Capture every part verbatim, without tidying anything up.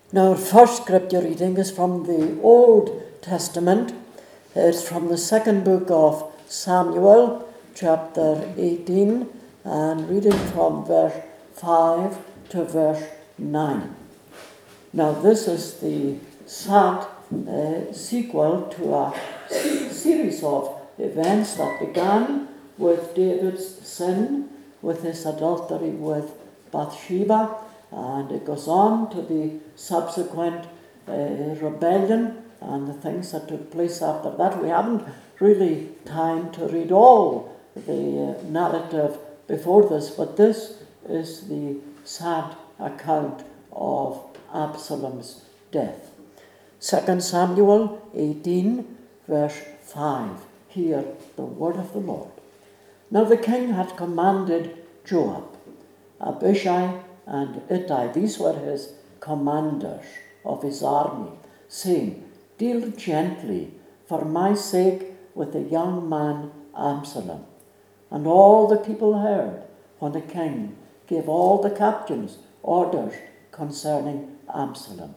Now, our first scripture reading is from the Old Testament. It's from the second book of Samuel, chapter eighteen, and reading from verse five to verse nine. Now, this is the sad uh, sequel to a series of events that began with David's sin, with his adultery with Bathsheba, and it goes on to the subsequent uh, rebellion and the things that took place after that. We haven't really time to read all the uh, narrative before this, but this is the sad account of Absalom's death. Second Samuel eighteen, verse five. Hear the word of the Lord. Now the king had commanded Joab, Abishai, and Ittai, these were his commanders of his army, saying, Deal gently for my sake with the young man Absalom. And all the people heard when the king gave all the captains orders concerning Absalom.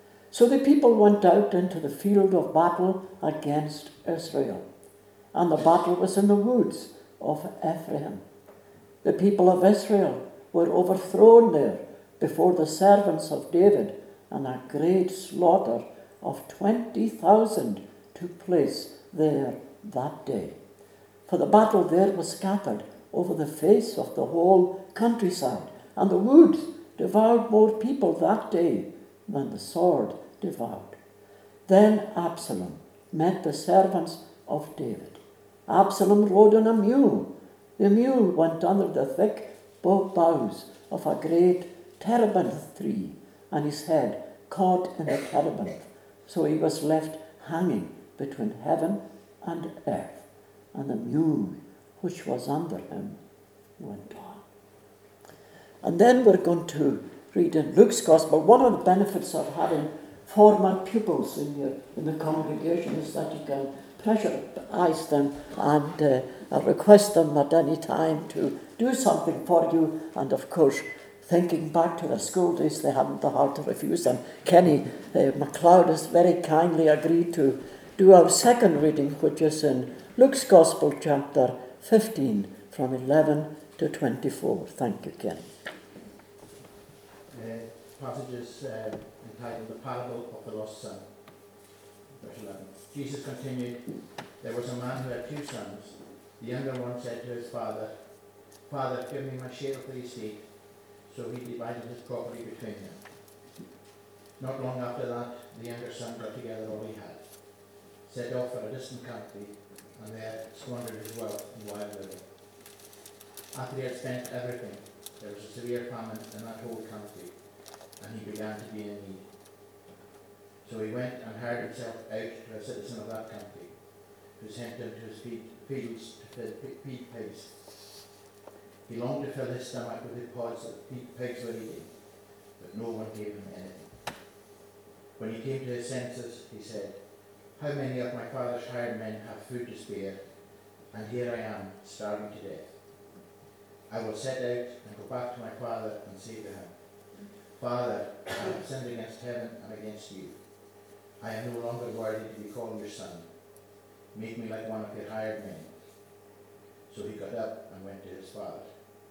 So the people went out into the field of battle against Israel, and the battle was in the woods of Ephraim. The people of Israel were overthrown there before the servants of David, and a great slaughter of twenty thousand took place there that day. For the battle there was scattered over the face of the whole countryside, and the woods devoured more people that day than the sword devoured. Then Absalom met the servants of David. Absalom rode on a mule. The mule went under the thick boughs of a great terebinth tree, and his head caught in the terebinth. So he was left hanging between heaven and earth, and the mule which was under him went on. And then we're going to read in Luke's Gospel. One of the benefits of having former pupils in your in the congregation is that you can pressurize them and uh, request them at any time to do something for you. And of course, thinking back to the school days, they haven't the heart to refuse them. Kenny uh, MacLeod has very kindly agreed to do our second reading, which is in Luke's Gospel, chapter fifteen, from eleven to twenty-four. Thank you, Kenny. Uh, passage is uh, entitled The Parable of the Lost Son, verse eleven. Jesus continued, There was a man who had two sons. The younger one said to his father, Father, give me my share of the estate. So he divided his property between them. Not long after that, the younger son got together all he had, set off for a distant country, and there squandered his wealth in wild living. After he had spent everything, there was a severe famine in that whole country, and he began to be in need. So he went and hired himself out to a citizen of that country, who sent him to his fields to feed pigs. He longed to fill his stomach with the pods that the pigs were eating, but no one gave him anything. When he came to his senses, he said, How many of my father's hired men have food to spare, and here I am, starving to death. I will set out and go back to my father and say to him, Father, I have sinned against heaven and against you. I am no longer worthy to be called your son. Make me like one of your hired men. So he got up and went to his father.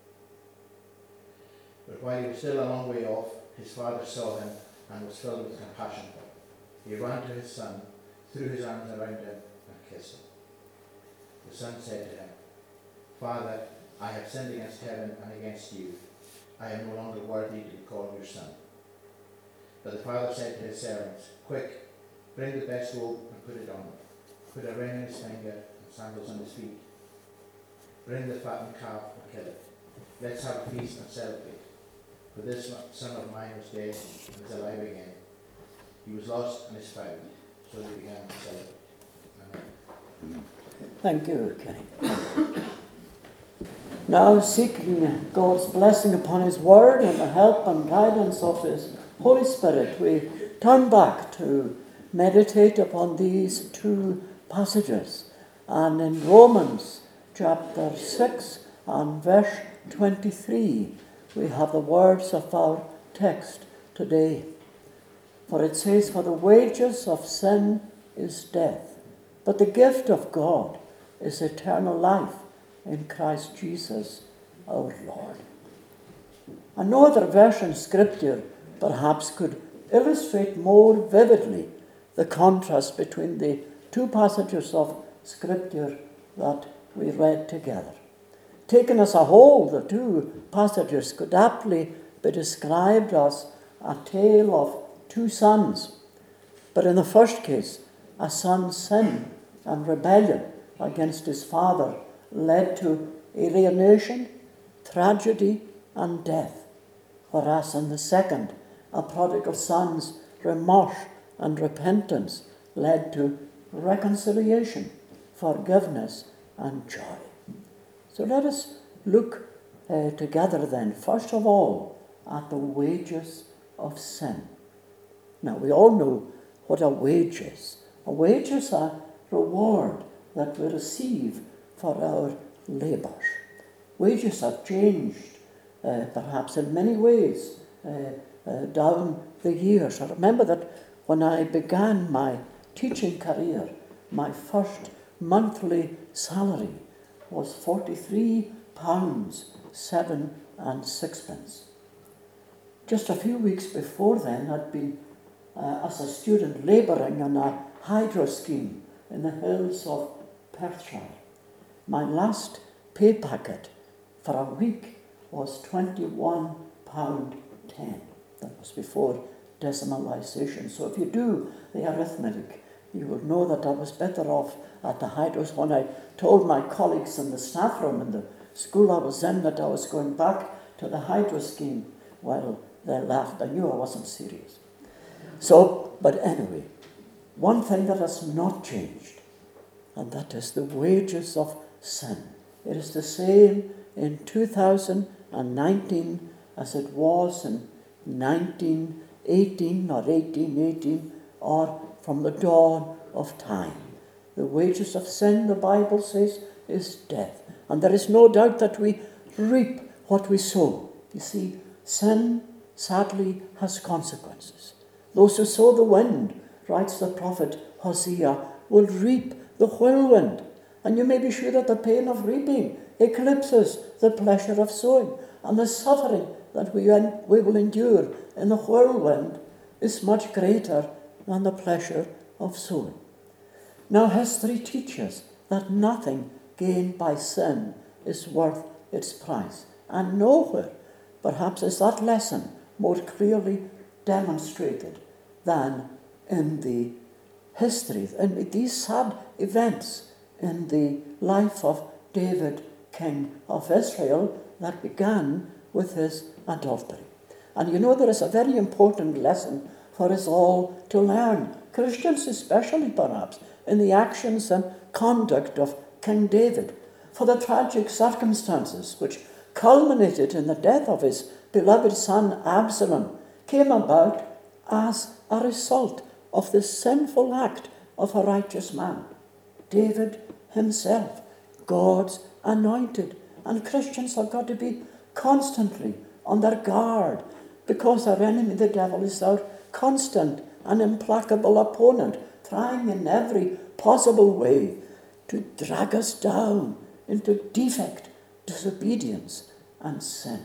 But while he was still a long way off, his father saw him and was filled with compassion for him. He ran to his son, threw his arms around him, and kissed him. The son said to him, Father, I have sinned against heaven and against you. I am no longer worthy to be called your son. But the father said to his servants, Quick, bring the best robe and put it on him. Put a ring in his finger and sandals on his feet. Bring the fattened calf and kill it. Let's have a feast and celebrate. For this son of mine was dead and is alive again. He was lost and is found. So they began to celebrate. Amen. Thank you, Kenny. Now, seeking God's blessing upon his word and the help and guidance of his Holy Spirit, we turn back to meditate upon these two passages. And in Romans chapter six and verse twenty-three, we have the words of our text today. For it says, for the wages of sin is death, but the gift of God is eternal life in Christ Jesus our Lord. And no other verse in Scripture perhaps could illustrate more vividly the contrast between the two passages of Scripture that we read together. Taken as a whole, the two passages could aptly be described as a tale of two sons. But in the first case, a son's sin and rebellion against his father led to alienation, tragedy, and death. Whereas in the second, a prodigal son's remorse and repentance led to reconciliation, forgiveness, and joy. So let us look uh, together then, first of all, at the wages of sin. Now, we all know what a wage is. A wage is a reward that we receive for our labours. Wages have changed, uh, perhaps in many ways, uh, uh, down the years. I remember that when I began my teaching career, my first monthly salary was forty-three pounds, seven and sixpence. Just a few weeks before then, I'd been, uh, as a student, labouring on a hydro scheme in the hills of Perthshire. My last pay packet for a week was twenty-one pounds ten. That was before decimalisation. So if you do the arithmetic, you will know that I was better off at the hydros. When I told my colleagues in the staff room in the school I was in that I was going back to the hydro scheme, well, they laughed. I knew I wasn't serious. So, but anyway, one thing that has not changed, and that is the wages of sin. It is the same in two thousand nineteen as it was in nineteen eighteen or eighteen eighteen or from the dawn of time. The wages of sin, the Bible says, is death. And there is no doubt that we reap what we sow. You see, sin sadly has consequences. Those who sow the wind, writes the prophet Hosea, will reap the whirlwind. And you may be sure that the pain of reaping eclipses the pleasure of sowing. And the suffering that we, en- we will endure in the whirlwind is much greater than the pleasure of sowing. Now history teaches that nothing gained by sin is worth its price. And nowhere, perhaps, is that lesson more clearly demonstrated than in the history, in these sad events in the life of David, king of Israel, that began with his adultery. And you know, there is a very important lesson for us all to learn, Christians especially perhaps, in the actions and conduct of King David. For the tragic circumstances which culminated in the death of his beloved son Absalom came about as a result of the sinful act of a righteous man, David himself, God's anointed. And Christians have got to be constantly on their guard, because our enemy, the devil, is our constant and implacable opponent, trying in every possible way to drag us down into defect, disobedience, and sin.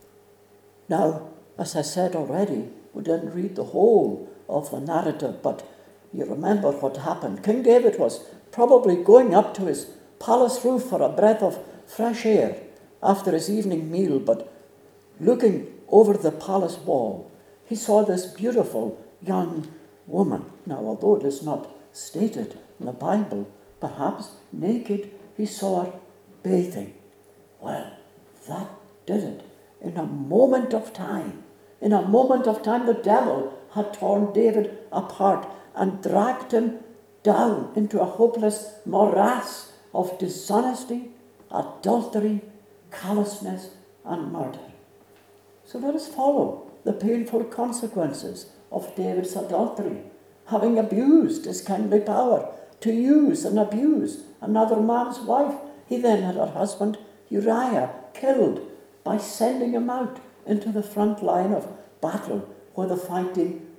Now, as I said already, we didn't read the whole of the narrative, but you remember what happened. King David was probably going up to his palace roof for a breath of fresh air after his evening meal, but looking over the palace wall, he saw this beautiful young woman. Now, although it is not stated in the Bible, perhaps naked, he saw her bathing. Well, that did it. In a moment of time, in a moment of time, the devil had torn David apart and dragged him down into a hopeless morass of dishonesty, adultery, callousness, and murder. So let us follow the painful consequences of David's adultery, having abused his kingly power to use and abuse another man's wife. He then had her husband Uriah killed by sending him out into the front line of battle where the fighting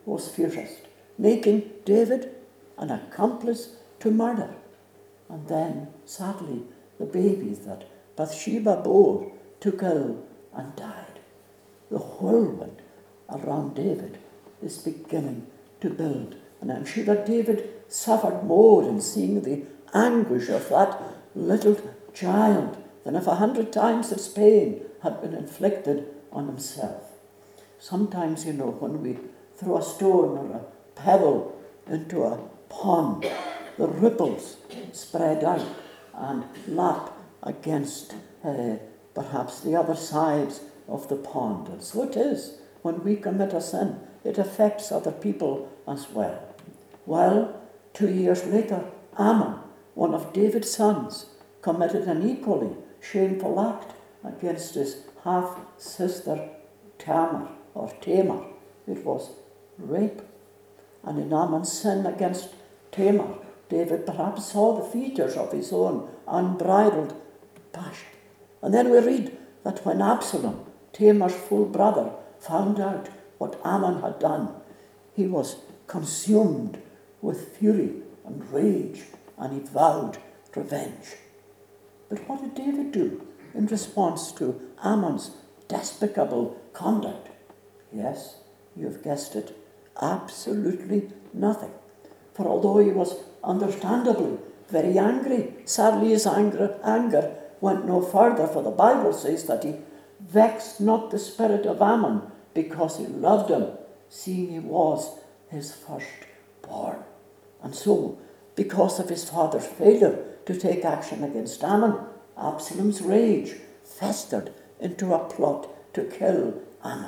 was fiercest, making David an accomplice to murder. And then, sadly, the baby that Bathsheba bore took ill and died. The whirlwind around David is beginning to build. And I'm sure that David suffered more in seeing the anguish of that little child than if a hundred times its pain had been inflicted on himself. Sometimes, you know, when we throw a stone or a pebble into a pond, the ripples spread out and lap against uh, perhaps the other sides of the pond. And so it is when we commit a sin. It affects other people as well. Well, two years later, Ammon, one of David's sons, committed an equally shameful act against his half-sister Tamar, or Tamar. It was rape. And in Ammon's sin against Tamar, David perhaps saw the features of his own unbridled passion. And then we read that when Absalom, Tamar's full brother, found out what Ammon had done, he was consumed with fury and rage, and he vowed revenge. But what did David do in response to Ammon's despicable conduct? Yes, you've guessed it, absolutely nothing. For although he was understandably very angry, sadly his anger, anger went no further, for the Bible says that he vexed not the spirit of Ammon because he loved him, seeing he was his firstborn. And so, because of his father's failure to take action against Ammon, Absalom's rage festered into a plot to kill Ammon.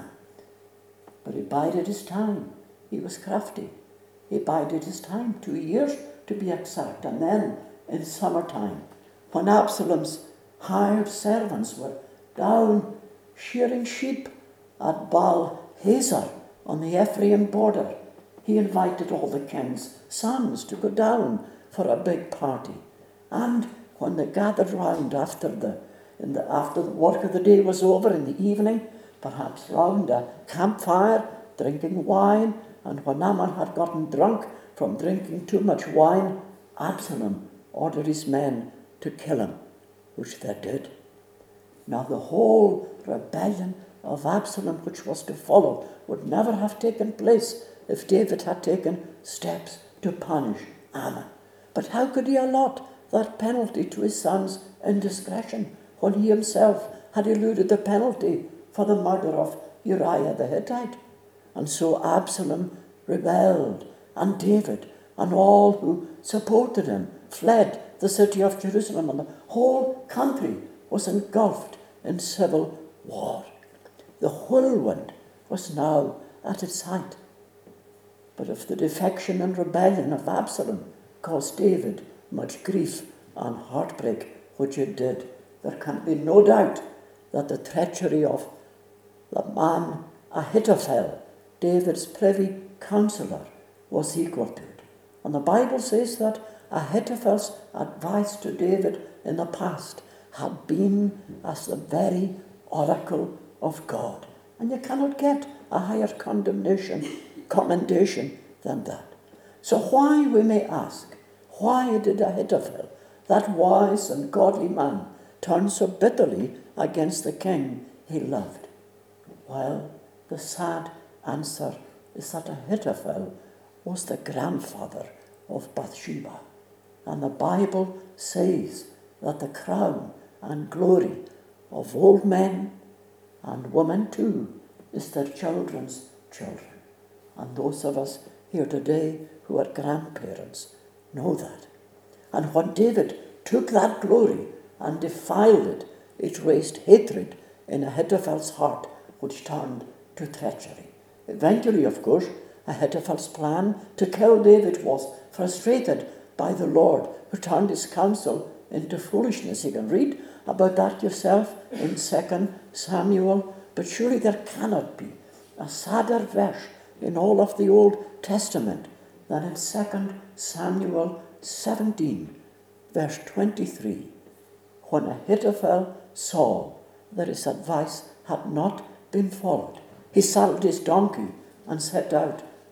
But he bided his time. He was crafty. He bided his time, two years to be exact. And then, in summertime, when Absalom's hired servants were down shearing sheep at Baal Hazor on the Ephraim border, he invited all the king's sons to go down for a big party. And when they gathered round after the, in the after the work of the day was over in the evening, perhaps round a campfire, drinking wine, and when Ammon had gotten drunk from drinking too much wine, Absalom ordered his men to kill him, which they did. Now the whole rebellion of Absalom which was to follow would never have taken place if David had taken steps to punish Ammon. But how could he allot that penalty to his son's indiscretion when he himself had eluded the penalty for the murder of Uriah the Hittite? And so Absalom rebelled, and David and all who supported him fled the city of Jerusalem, and the whole country was engulfed in civil war. The whirlwind was now at its height. But if the defection and rebellion of Absalom caused David much grief and heartbreak, which it did, there can be no doubt that the treachery of the man Ahithophel, David's privy counsellor, was equal to it. And the Bible says that Ahithophel's advice to David in the past had been as the very oracle of God. And you cannot get a higher condemnation, commendation than that. So why, we may ask, why did Ahithophel, that wise and godly man, turn so bitterly against the king he loved? Well, the sad answer is that Ahithophel was the grandfather of Bathsheba. And the Bible says that the crown and glory of old men and women too is their children's children. And those of us here today who are grandparents know that. And when David took that glory and defiled it, it raised hatred in Ahithophel's heart, which turned to treachery. Eventually, of course, Ahithophel's plan to kill David was frustrated by the Lord, who turned his counsel into foolishness. You can read about that yourself in Second Samuel. But surely there cannot be a sadder verse in all of the Old Testament than in Second Samuel seventeen, verse twenty-three, when Ahithophel saw that his advice had not been followed. He saddled his donkey and set out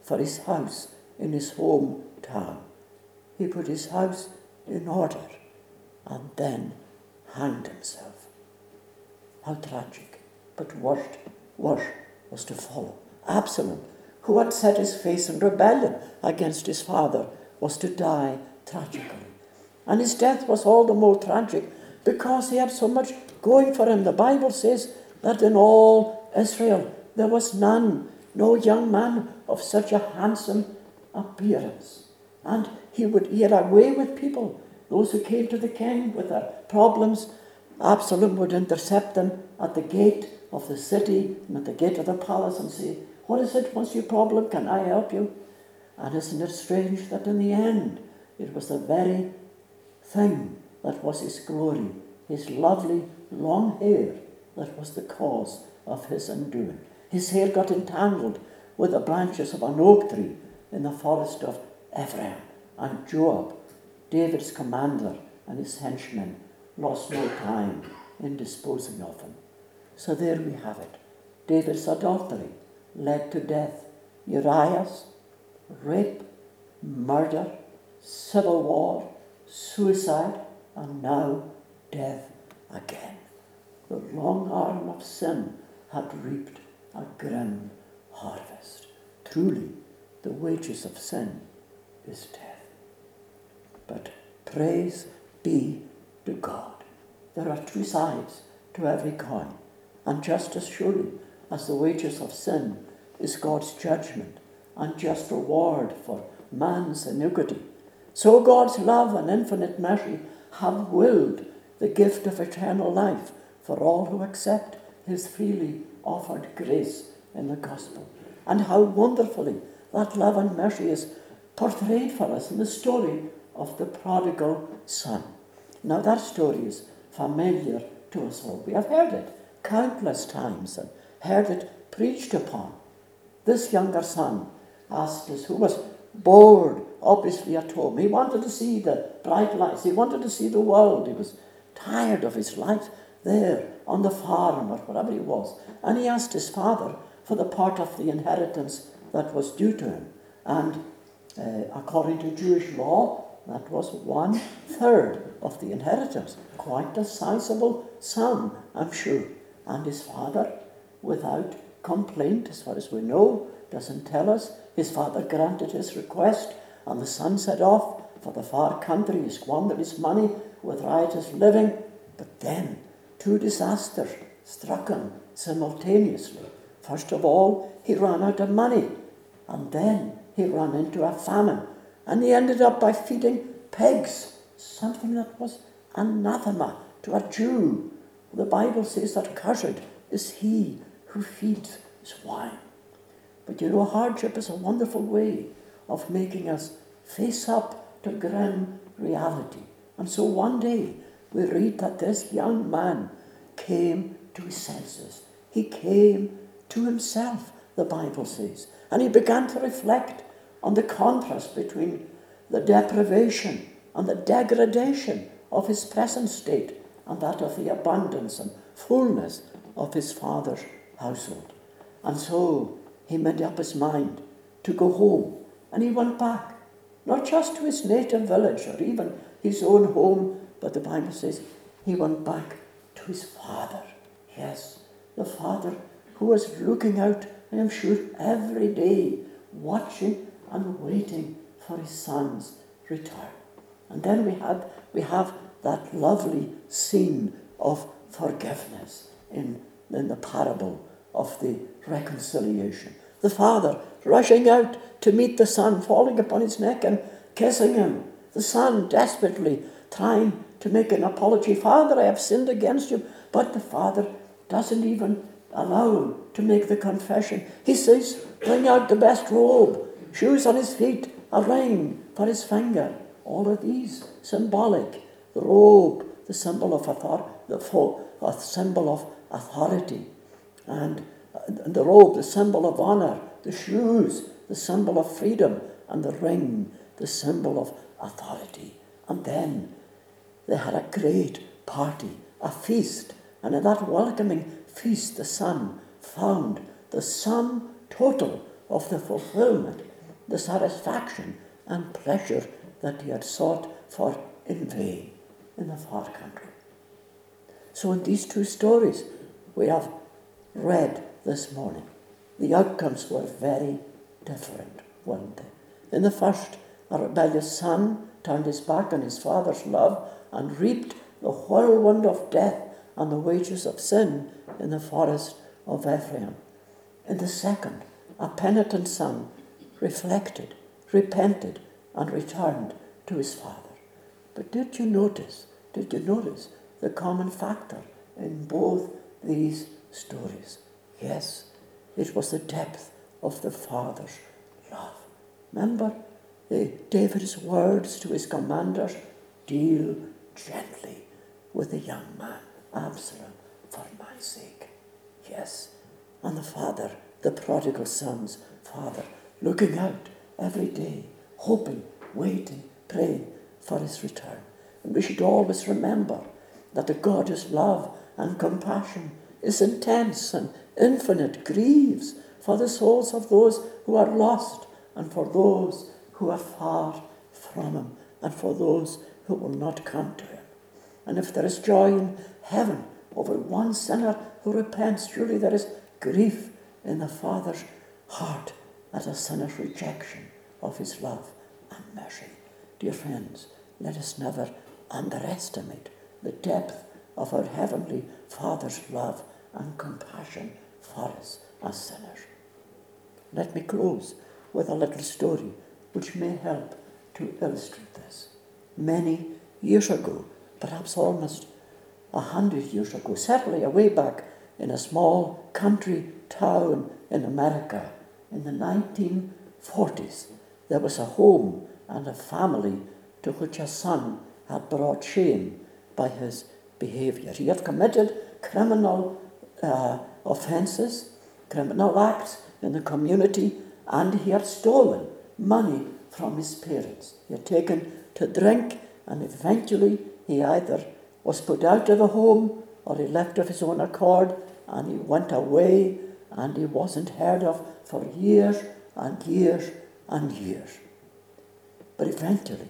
for his house in his hometown. He put his house in order and then hanged himself. How tragic. But worse, worse was to follow. Absalom, who had set his face in rebellion against his father, was to die tragically. And his death was all the more tragic because he had so much going for him. The Bible says that in all Israel there was none, no young man of such a handsome appearance. And he would he had a way with people. Those who came to the king with their problems, Absalom would intercept them at the gate of the city and at the gate of the palace and say, "What is it? What's your problem? Can I help you?" And isn't it strange that in the end it was the very thing that was his glory, his lovely long hair, that was the cause of his undoing. His hair got entangled with the branches of an oak tree in the forest of Ephraim, and Joab, David's commander, and his henchmen lost no time in disposing of him. So there we have it. David's adultery led to death. Uriah's rape, murder, civil war, suicide, and now death again. The long arm of sin had reaped a grim harvest. Truly, the wages of sin is death. But praise be to God. There are two sides to every coin, and just as surely as the wages of sin is God's judgment and just reward for man's iniquity, so God's love and infinite mercy have willed the gift of eternal life for all who accept his freely offered grace in the gospel. And how wonderfully that love and mercy is portrayed for us in the story of the prodigal son. Now that story is familiar to us all. We have heard it countless times and heard it preached upon. This younger son asked us, who was bored, obviously, at home. He wanted to see the bright lights. He wanted to see the world. He was tired of his life there on the farm or wherever he was. And he asked his father for the part of the inheritance that was due to him. And uh, according to Jewish law, that was one third of the inheritance. Quite a sizable sum, I'm sure. And his father, without complaint, as far as we know, doesn't tell us, his father granted his request, and the son set off for the far country. He squandered his money with riotous living. But then two disasters struck him simultaneously. First of all, he ran out of money, and then he ran into a famine, and he ended up by feeding pigs, something that was anathema to a Jew. The Bible says that cursed is he who feeds swine. But you know, hardship is a wonderful way of making us face up to grim reality. And so one day we read that this young man came to his senses. He came to himself, the Bible says. And he began to reflect on the contrast between the deprivation and the degradation of his present state and that of the abundance and fullness of his father's household. And so he made up his mind to go home, and he went back, not just to his native village or even his own home, but the Bible says he went back to his father. Yes, the father who was looking out, I am sure, every day, watching and waiting for his son's return. And then we had we have that lovely scene of forgiveness in, in the parable of the reconciliation. The father rushing out to meet the son, falling upon his neck and kissing him. The son desperately trying to make an apology. Father, I have sinned against you. But the father doesn't even allow him to make the confession. He says, bring out the best robe, shoes on his feet, a ring for his finger. All of these symbolic. The robe, the symbol of authority, the a symbol of authority. And the robe, the symbol of honor. The shoes, the symbol of freedom. And the ring, the symbol of authority. And then they had a great party, a feast. And in that welcoming feast, the son found the sum total of the fulfillment the satisfaction and pleasure that he had sought for in vain in the far country. So in these two stories we have read this morning, the outcomes were very different, weren't they? In the first, a rebellious son turned his back on his father's love and reaped the whirlwind of death and the wages of sin in the forest of Ephraim. In the second, a penitent son reflected, repented, and returned to his father. But did you notice, did you notice the common factor in both these stories? Yes, it was the depth of the father's love. Remember the, David's words to his commanders, deal gently with the young man, Absalom, for my sake. Yes, and the father, the prodigal son's father, looking out every day, hoping, waiting, praying for his return. And we should always remember that the God's love and compassion is intense and infinite, grieves for the souls of those who are lost and for those who are far from him and for those who will not come to him. And if there is joy in heaven over one sinner who repents, surely there is grief in the Father's heart at a sinner's rejection of his love and mercy. Dear friends, let us never underestimate the depth of our Heavenly Father's love and compassion for us as sinners. Let me close with a little story which may help to illustrate this. Many years ago, perhaps almost a hundred years ago, certainly away back in a small country town in America, in the nineteen forties, there was a home and a family to which a son had brought shame by his behaviour. He had committed criminal uh, offences, criminal acts in the community, and he had stolen money from his parents. He had taken to drink, and eventually he either was put out of the home or he left of his own accord, and he went away, and he wasn't heard of for years and years and years. But eventually,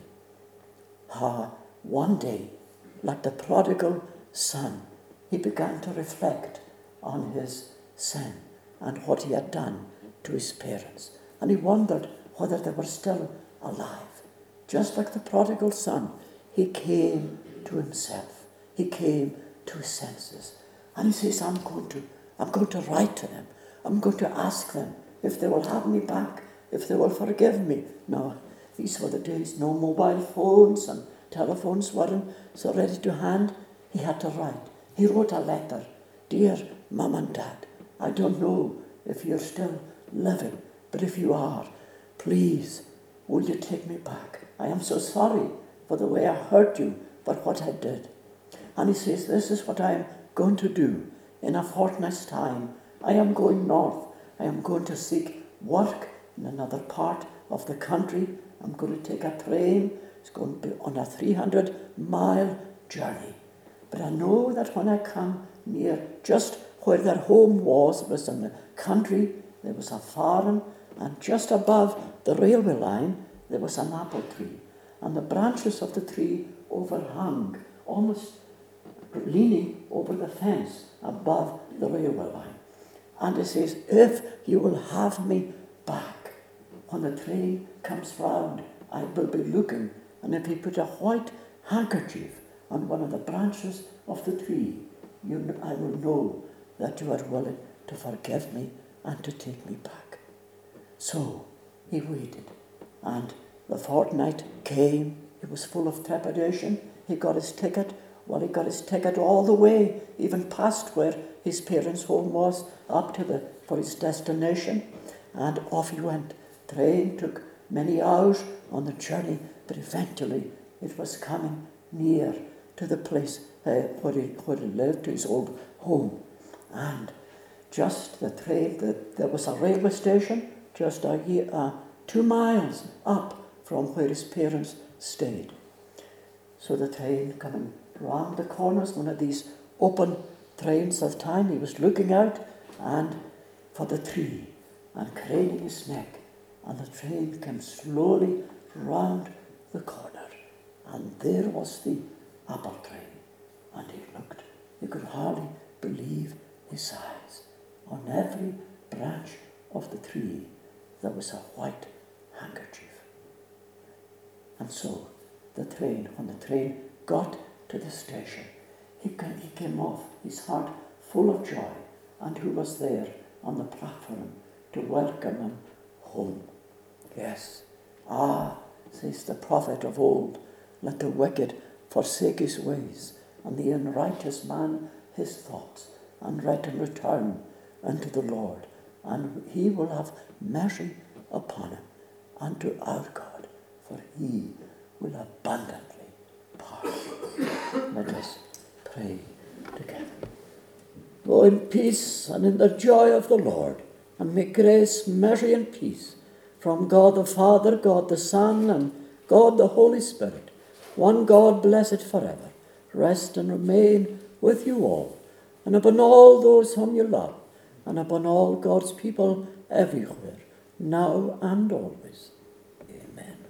ah, one day, like the prodigal son, he began to reflect on his sin and what he had done to his parents. And he wondered whether they were still alive. Just like the prodigal son, he came to himself. He came to his senses. And he says, I'm going to, I'm going to write to them. I'm going to ask them if they will have me back, if they will forgive me. No, these were the days, no mobile phones and telephones weren't so ready to hand. He had to write. He wrote a letter. Dear Mum and Dad, I don't know if you're still living, but if you are, please, will you take me back? I am so sorry for the way I hurt you, for what I did. And he says, this is what I am going to do. In a fortnight's time, I am going north. I am going to seek work in another part of the country. I'm going to take a train. It's going to be on a three hundred mile journey. But I know that when I come near just where their home was, it was in the country, there was a farm, and just above the railway line, there was an apple tree. And the branches of the tree overhung, almost leaning over the fence above the railway line. And it says, if you will have me back, when the train comes round, I will be looking. And if he put a white handkerchief on one of the branches of the tree, you, I will know that you are willing to forgive me and to take me back. So he waited, and the fortnight came. He was full of trepidation. He got his ticket. Well, he got his ticket all the way, even past where his parents' home was, up to the for his destination, and off he went. Train took many hours on the journey, but eventually it was coming near to the place uh, where, he, where he lived, to his old home. And just the train, the, there was a railway station just a year, uh, two miles up from where his parents stayed. So the train coming round the corners, one of these open trains of time, he was looking out and for the tree and craning his neck and the train came slowly round the corner, and there was the apple tree. And he looked, he could hardly believe his eyes. On every branch of the tree there was a white handkerchief. And so the train, when the train got to the station, he came, he came off, his heart full of joy, and who was there on the platform to welcome him home? Yes, ah, says the prophet of old, let the wicked forsake his ways, and the unrighteous man his thoughts, and let him return unto the Lord, and he will have mercy upon him, and to our God, for he will abundantly pardon. Let us pray together. Go in peace and in the joy of the Lord, and may grace, mercy, and peace from God the Father, God the Son, and God the Holy Spirit, one God blessed forever, rest and remain with you all, and upon all those whom you love, and upon all God's people everywhere, now and always. Amen.